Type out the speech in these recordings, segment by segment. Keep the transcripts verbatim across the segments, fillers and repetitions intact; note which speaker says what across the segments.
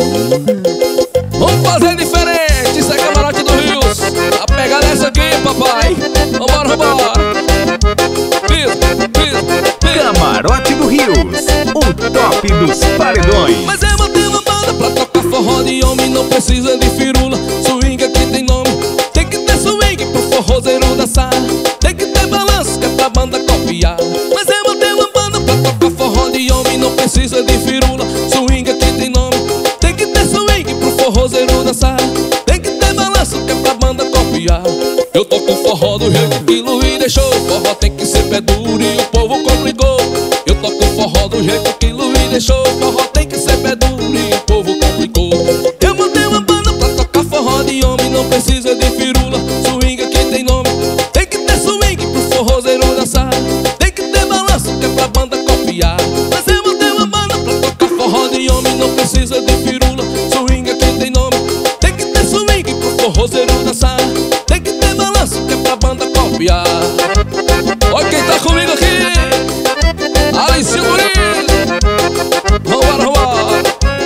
Speaker 1: Vamos fazer diferente, isso é Camarote do Rios. A pegada é essa aqui, papai. Vambora, vambora. Piso, piso, piso.
Speaker 2: Camarote do Rios, o top dos paredões.
Speaker 1: Mas eu mantenho uma banda pra tocar forró de homem, não precisa de firula. Swing aqui tem nome, tem que ter swing pro forrozeiro dançar. Tem que ter balanço que é pra banda copiar. Mas eu mantenho uma banda pra tocar forró de homem, não precisa de firula. Swing aqui tem nome, tem que ter swing pro forrozeiro dançar. Tem que ter balanço que é pra banda copiar. Eu toco forró do jeito que Luiz deixou. Forró tem que ser pé duro e o povo complicou. Eu toco forró do jeito que Luiz deixou. Forró tem que ser pé duro e o povo complicou. Eu montei uma banda pra tocar forró de homem, não precisa de firula. Swing aqui tem nome, tem que ter swing pro forrozeiro dançar. Tem que ter balanço que é pra banda copiar. Mas eu montei uma banda pra tocar forró de homem, não precisa de firula. Swing aqui tem nome, tem que ter swing pro forrozeiro dançar. Tem que ter balanço que é pra banda copiar. Olha quem tá comigo aqui, Alice Muniz. Vambora, vambora.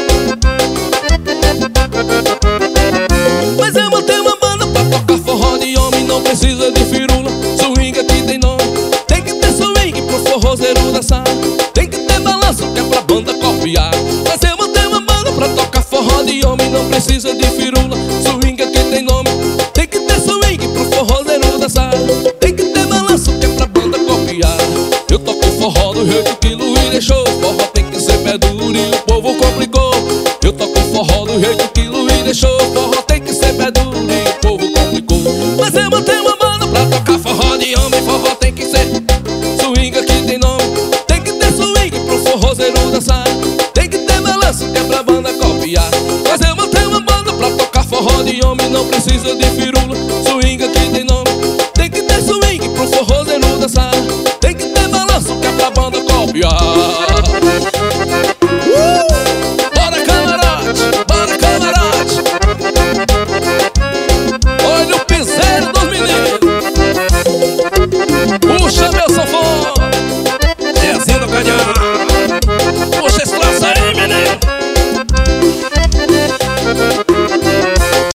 Speaker 1: Mas eu montei uma banda pra tocar forró de homem, não precisa de firula. Swing aqui tem nome, tem que ter swing pro forrozeiro dançar. Tem que ter balanço que é pra banda copiar. Mas eu montei uma banda pra tocar forró de homem, não precisa de firula. Swing aqui tem nome, tem que ter swing pro forrozeiro dançar. Tem que ter balanço que é pra banda copiar. Eu toco forró do jeito que Luiz deixou. Forró tem que ser pé duro e o povo complicou. Eu toco forró do jeito que Luiz deixou. Forró tem que ser pé duro e o povo complicou. Mas eu montei uma banda pra tocar forró de homem. Forró tem que ser swing aqui tem nome, tem que ter swing pro forrozeiro dançar. Tem que ter balanço que é pra banda copiar. Mas eu montei uma banda pra tocar forró de homem, não precisa de firula. Swing aqui tem nome,